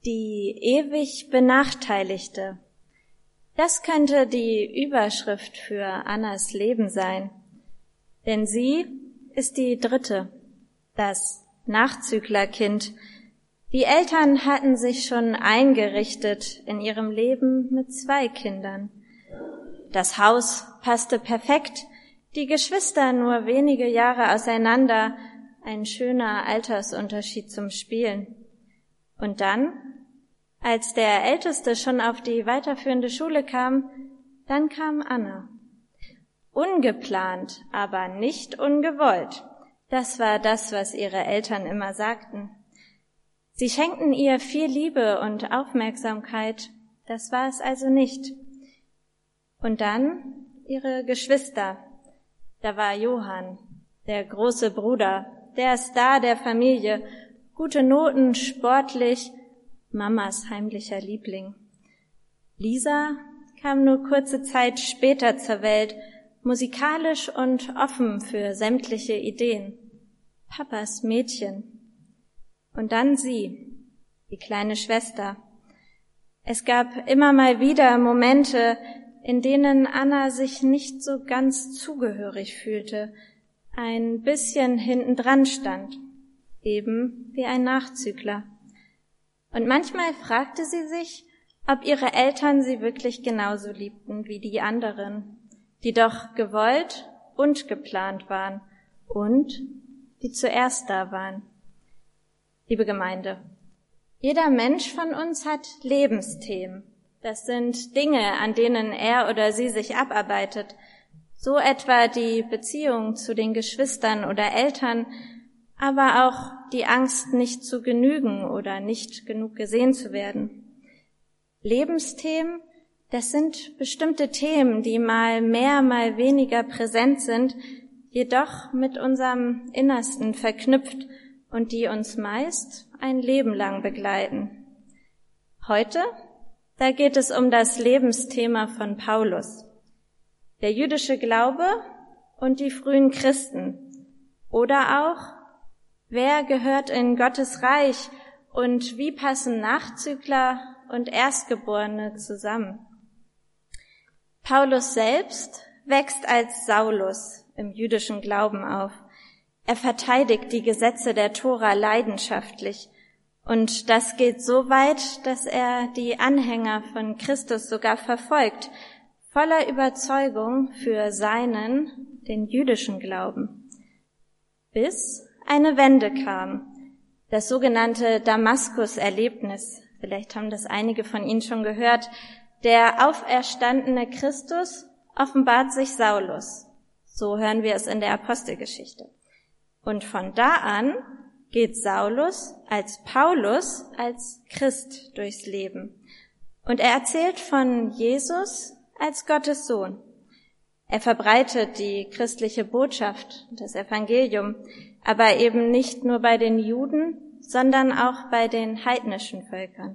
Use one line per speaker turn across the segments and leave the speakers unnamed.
Die ewig Benachteiligte. Das könnte die Überschrift für Annas Leben sein. Denn sie ist die dritte, das Nachzüglerkind. Die Eltern hatten sich schon eingerichtet in ihrem Leben mit 2 Kindern. Das Haus passte perfekt, die Geschwister nur wenige Jahre auseinander, ein schöner Altersunterschied zum Spielen. Und dann, als der Älteste schon auf die weiterführende Schule kam, dann kam Anna. Ungeplant, aber nicht ungewollt. Das war das, was ihre Eltern immer sagten. Sie schenkten ihr viel Liebe und Aufmerksamkeit, das war es also nicht. Und dann ihre Geschwister. Da war Johann, der große Bruder, der Star der Familie, gute Noten, sportlich, Mamas heimlicher Liebling. Lisa kam nur kurze Zeit später zur Welt, musikalisch und offen für sämtliche Ideen. Papas Mädchen. Und dann sie, die kleine Schwester. Es gab immer mal wieder Momente, in denen Anna sich nicht so ganz zugehörig fühlte, ein bisschen hintendran stand, eben wie ein Nachzügler. Und manchmal fragte sie sich, ob ihre Eltern sie wirklich genauso liebten wie die anderen, die doch gewollt und geplant waren und die zuerst da waren. Liebe Gemeinde, jeder Mensch von uns hat Lebensthemen. Das sind Dinge, an denen er oder sie sich abarbeitet. So etwa die Beziehung zu den Geschwistern oder Eltern, aber auch die Angst, nicht zu genügen oder nicht genug gesehen zu werden. Lebensthemen, das sind bestimmte Themen, die mal mehr, mal weniger präsent sind, jedoch mit unserem Innersten verknüpft und die uns meist ein Leben lang begleiten. Heute, da geht es um das Lebensthema von Paulus. Der jüdische Glaube und die frühen Christen. Oder auch, wer gehört in Gottes Reich und wie passen Nachzügler und Erstgeborene zusammen? Paulus selbst wächst als Saulus im jüdischen Glauben auf. Er verteidigt die Gesetze der Tora leidenschaftlich. Und das geht so weit, dass er die Anhänger von Christus sogar verfolgt, voller Überzeugung für seinen, den jüdischen Glauben. Bis eine Wende kam, das sogenannte Damaskus-Erlebnis. Vielleicht haben das einige von Ihnen schon gehört. Der auferstandene Christus offenbart sich Saulus. So hören wir es in der Apostelgeschichte. Und von da an geht Saulus als Paulus, als Christ durchs Leben. Und er erzählt von Jesus als Gottes Sohn. Er verbreitet die christliche Botschaft, das Evangelium, aber eben nicht nur bei den Juden, sondern auch bei den heidnischen Völkern.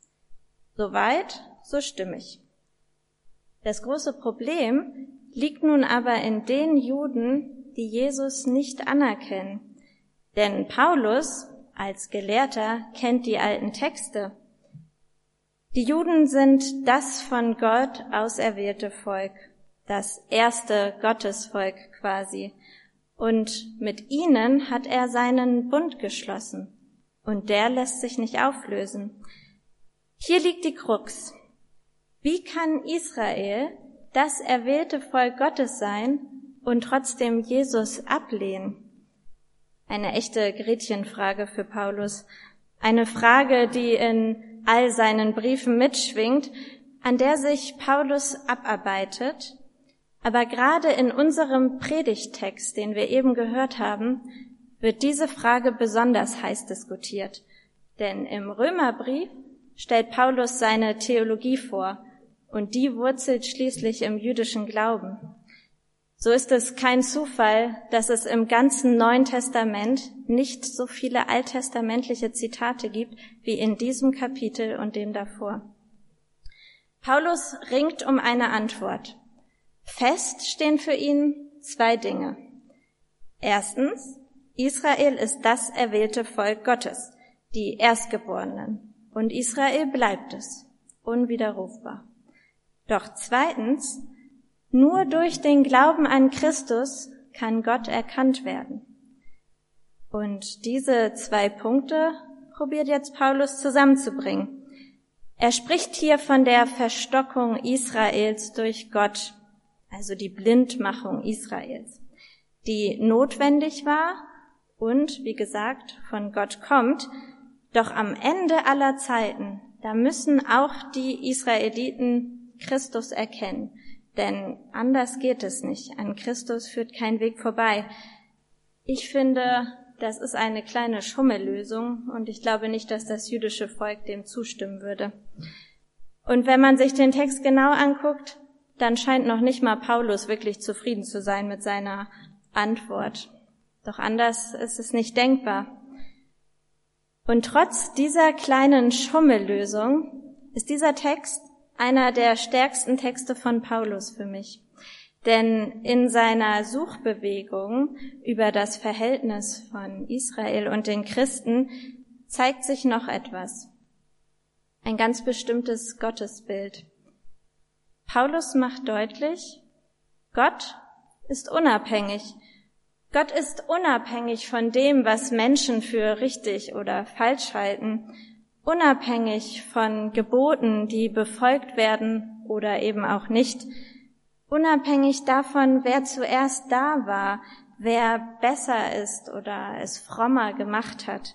Soweit, so stimmig. Das große Problem liegt nun aber in den Juden, die Jesus nicht anerkennen. Denn Paulus als Gelehrter kennt die alten Texte. Die Juden sind das von Gott auserwählte Volk, das erste Gottesvolk quasi. Und mit ihnen hat er seinen Bund geschlossen. Und der lässt sich nicht auflösen. Hier liegt die Krux. Wie kann Israel das erwählte Volk Gottes sein und trotzdem Jesus ablehnen? Eine echte Gretchenfrage für Paulus. Eine Frage, die in all seinen Briefen mitschwingt, an der sich Paulus abarbeitet. Aber gerade in unserem Predigttext, den wir eben gehört haben, wird diese Frage besonders heiß diskutiert. Denn im Römerbrief stellt Paulus seine Theologie vor und die wurzelt schließlich im jüdischen Glauben. So ist es kein Zufall, dass es im ganzen Neuen Testament nicht so viele alttestamentliche Zitate gibt wie in diesem Kapitel und dem davor. Paulus ringt um eine Antwort. Fest stehen für ihn 2 Dinge. Erstens, Israel ist das erwählte Volk Gottes, die Erstgeborenen. und Israel bleibt es, unwiderrufbar. Doch zweitens, nur durch den Glauben an Christus kann Gott erkannt werden. Und diese 2 Punkte probiert jetzt Paulus zusammenzubringen. Er spricht hier von der Verstockung Israels durch Gott, also die Blindmachung Israels, die notwendig war und, wie gesagt, von Gott kommt. Doch am Ende aller Zeiten, da müssen auch die Israeliten Christus erkennen, denn anders geht es nicht. An Christus führt kein Weg vorbei. Ich finde, das ist eine kleine Schummellösung und ich glaube nicht, dass das jüdische Volk dem zustimmen würde. Und wenn man sich den Text genau anguckt, dann scheint noch nicht mal Paulus wirklich zufrieden zu sein mit seiner Antwort. Doch anders ist es nicht denkbar. Und trotz dieser kleinen Schummellösung ist dieser Text einer der stärksten Texte von Paulus für mich. Denn in seiner Suchbewegung über das Verhältnis von Israel und den Christen zeigt sich noch etwas. Ein ganz bestimmtes Gottesbild. Paulus macht deutlich, Gott ist unabhängig. Gott ist unabhängig von dem, was Menschen für richtig oder falsch halten, unabhängig von Geboten, die befolgt werden oder eben auch nicht, unabhängig davon, wer zuerst da war, wer besser ist oder es frommer gemacht hat.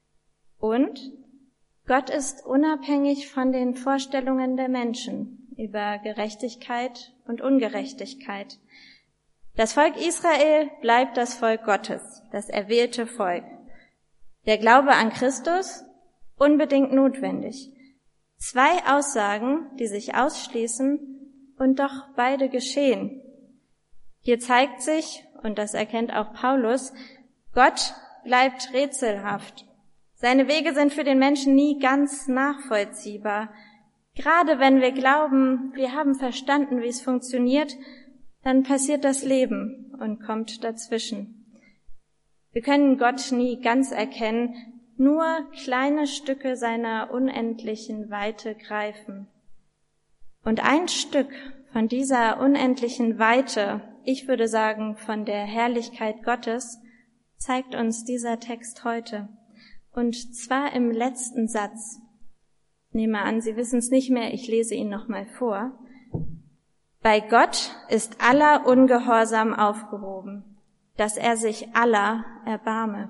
Und Gott ist unabhängig von den Vorstellungen der Menschen über Gerechtigkeit und Ungerechtigkeit. Das Volk Israel bleibt das Volk Gottes, das erwählte Volk. Der Glaube an Christus unbedingt notwendig. 2 Aussagen, die sich ausschließen und doch beide geschehen. Hier zeigt sich, und das erkennt auch Paulus, Gott bleibt rätselhaft. Seine Wege sind für den Menschen nie ganz nachvollziehbar. Gerade wenn wir glauben, wir haben verstanden, wie es funktioniert, dann passiert das Leben und kommt dazwischen. Wir können Gott nie ganz erkennen, nur kleine Stücke seiner unendlichen Weite greifen. Und ein Stück von dieser unendlichen Weite, ich würde sagen von der Herrlichkeit Gottes, zeigt uns dieser Text heute. Und zwar im letzten Satz. Ich nehme an, Sie wissen es nicht mehr, ich lese ihn nochmal vor. Bei Gott ist aller Ungehorsam aufgehoben, dass er sich aller erbarme.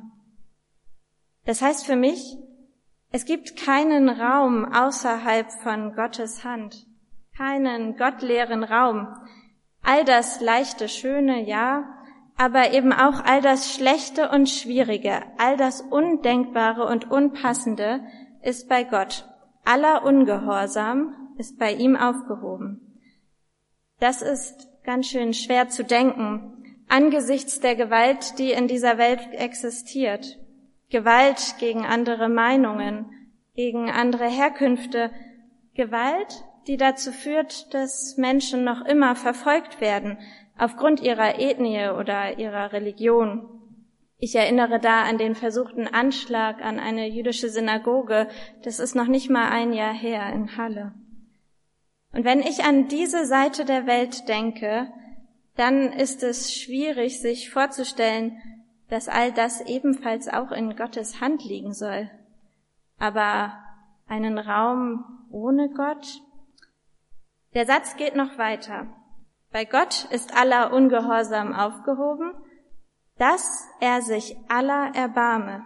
Das heißt für mich, es gibt keinen Raum außerhalb von Gottes Hand, keinen gottleeren Raum. All das leichte, schöne, ja, aber eben auch all das Schlechte und Schwierige, all das Undenkbare und Unpassende ist bei Gott. Aller Ungehorsam ist bei ihm aufgehoben. Das ist ganz schön schwer zu denken, angesichts der Gewalt, die in dieser Welt existiert. Gewalt gegen andere Meinungen, gegen andere Herkünfte. Gewalt, die dazu führt, dass Menschen noch immer verfolgt werden, aufgrund ihrer Ethnie oder ihrer Religion. Ich erinnere da an den versuchten Anschlag an eine jüdische Synagoge. Das ist noch nicht mal ein Jahr her in Halle. Und wenn ich an diese Seite der Welt denke, dann ist es schwierig, sich vorzustellen, dass all das ebenfalls auch in Gottes Hand liegen soll. Aber einen Raum ohne Gott? Der Satz geht noch weiter. Bei Gott ist aller Ungehorsam aufgehoben, dass er sich aller erbarme.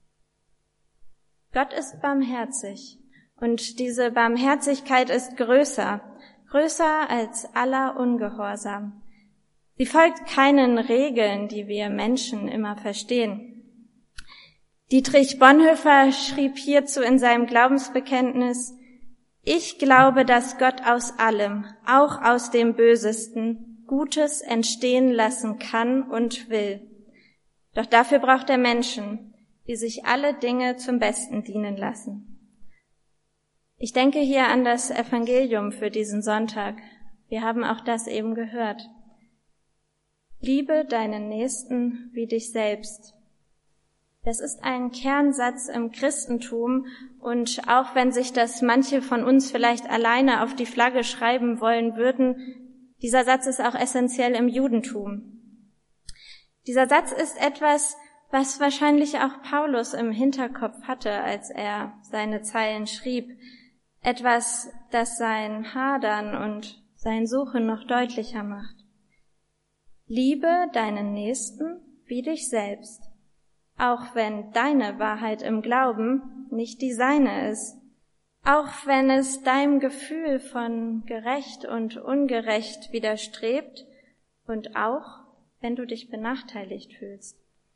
Gott ist barmherzig. Und diese Barmherzigkeit ist größer als aller Ungehorsam. Sie folgt keinen Regeln, die wir Menschen immer verstehen. Dietrich Bonhoeffer schrieb hierzu in seinem Glaubensbekenntnis: Ich glaube, dass Gott aus allem, auch aus dem Bösesten, Gutes entstehen lassen kann und will. Doch dafür braucht er Menschen, die sich alle Dinge zum Besten dienen lassen. Ich denke hier an das Evangelium für diesen Sonntag. Wir haben auch das eben gehört. Liebe deinen Nächsten wie dich selbst. Das ist ein Kernsatz im Christentum und auch wenn sich das manche von uns vielleicht alleine auf die Flagge schreiben wollen würden, dieser Satz ist auch essentiell im Judentum. Dieser Satz ist etwas, was wahrscheinlich auch Paulus im Hinterkopf hatte, als er seine Zeilen schrieb. Etwas, das sein Hadern und sein Suchen noch deutlicher macht. Liebe deinen Nächsten wie dich selbst, auch wenn deine Wahrheit im Glauben nicht die seine ist, auch wenn es deinem Gefühl von gerecht und ungerecht widerstrebt und auch wenn du dich benachteiligt fühlst.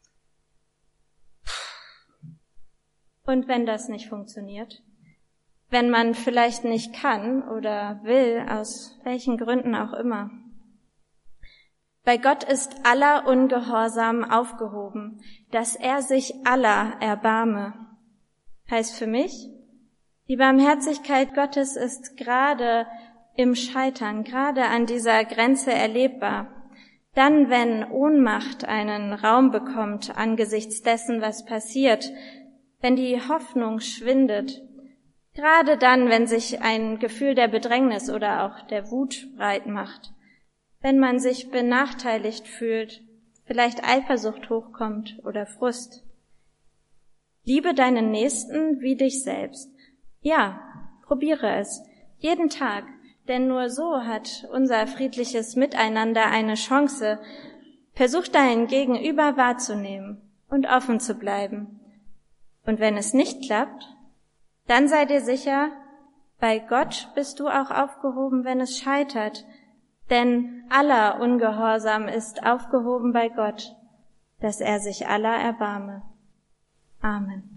Und wenn das nicht funktioniert, wenn man vielleicht nicht kann oder will, aus welchen Gründen auch immer. Bei Gott ist aller Ungehorsam aufgehoben, dass er sich aller erbarme. Heißt für mich, die Barmherzigkeit Gottes ist gerade im Scheitern, gerade an dieser Grenze erlebbar. Dann, wenn Ohnmacht einen Raum bekommt angesichts dessen, was passiert, wenn die Hoffnung schwindet, gerade dann, wenn sich ein Gefühl der Bedrängnis oder auch der Wut breit macht, wenn man sich benachteiligt fühlt, vielleicht Eifersucht hochkommt oder Frust. Liebe deinen Nächsten wie dich selbst. Ja, probiere es, jeden Tag, denn nur so hat unser friedliches Miteinander eine Chance. Versuch deinen Gegenüber wahrzunehmen und offen zu bleiben. Und wenn es nicht klappt, dann sei dir sicher, bei Gott bist du auch aufgehoben, wenn es scheitert. Denn aller Ungehorsam ist aufgehoben bei Gott, dass er sich aller erbarme. Amen.